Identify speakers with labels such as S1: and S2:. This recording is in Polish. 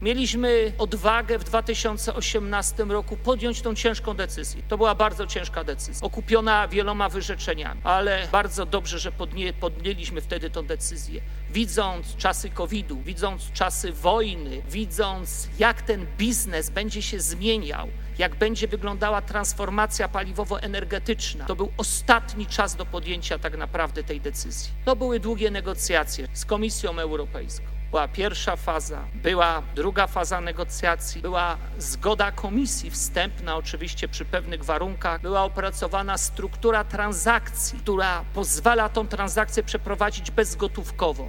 S1: Mieliśmy odwagę w 2018 roku podjąć tą ciężką decyzję. To była bardzo ciężka decyzja, okupiona wieloma wyrzeczeniami, ale bardzo dobrze, że podjęliśmy wtedy tą decyzję. Widząc czasy COVID-u, widząc czasy wojny, widząc jak ten biznes będzie się zmieniał, jak będzie wyglądała transformacja paliwowo-energetyczna, to był ostatni czas do podjęcia tak naprawdę tej decyzji. To były długie negocjacje z Komisją Europejską. Była pierwsza faza, była druga faza negocjacji, była zgoda komisji wstępna, oczywiście przy pewnych warunkach, była opracowana struktura transakcji, która pozwala tą transakcję przeprowadzić bezgotówkowo.